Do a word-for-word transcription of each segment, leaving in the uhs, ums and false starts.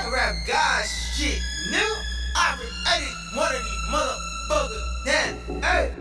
I rap God shit, nigga. I created one of these motherfuckers. Damn, hey.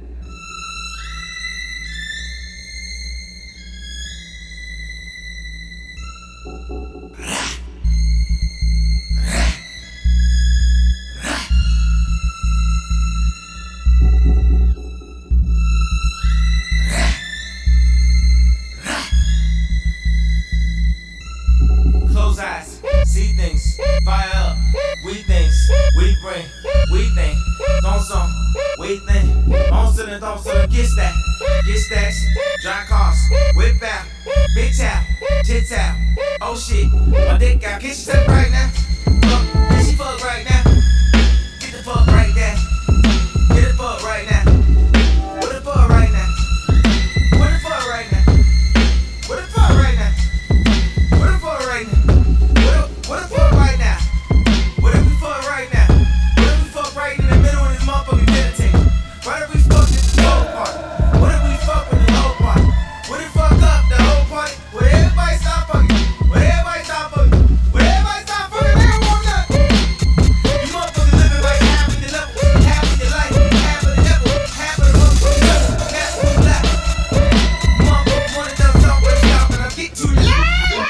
Close eyes, see things, fire up, we things, we bring, we think, don't some, we think, on to the don't to the get stack, get stacks, dry cars, whip out, bitch out, tits out, oh shit, my dick out, get your right now, fuck, get she fuck right now, get the fuck right there, get the fuck right now, what the fuck right now, what the fuck right now, what the fuck right now. What the fuck right now? What the fuck right now? What if we fuck right now? What if we fuck right in the middle of this motherfucking meditate? What if we fuck this whole party? What if we fuck with the whole party? What if fuck up the whole party? Would everybody stop fucking? Would everybody stop fucking? Would everybody stop fucking? They don't want nothing. You motherfuckers living like half of the level, half of your life, half of the devil, half of the motherfucking devil, half of the black. Motherfuckers wanna tell something, but stop and I get too loud.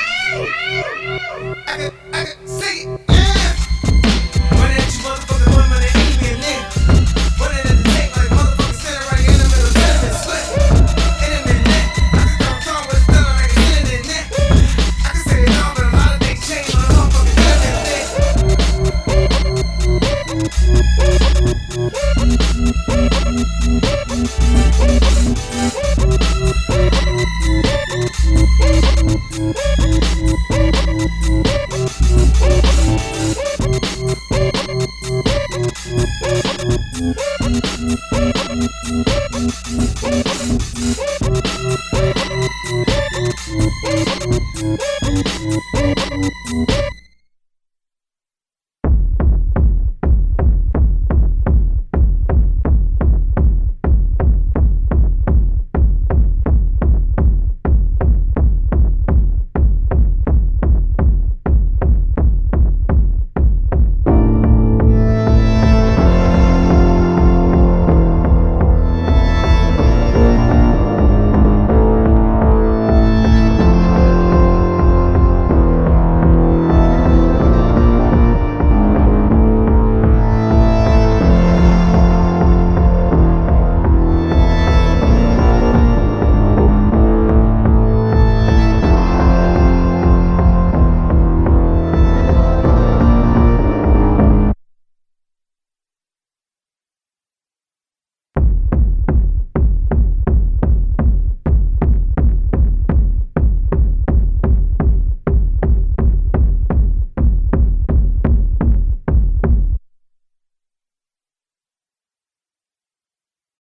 I can, I can see it, yeah. When that you motherfucking women and enemy and then when it at the tape like motherfucking center right in the middle, center and split. In a minute, I can start talking but still I can get it in there. I can say it all, but a lot of things change on the motherfucking Thank you.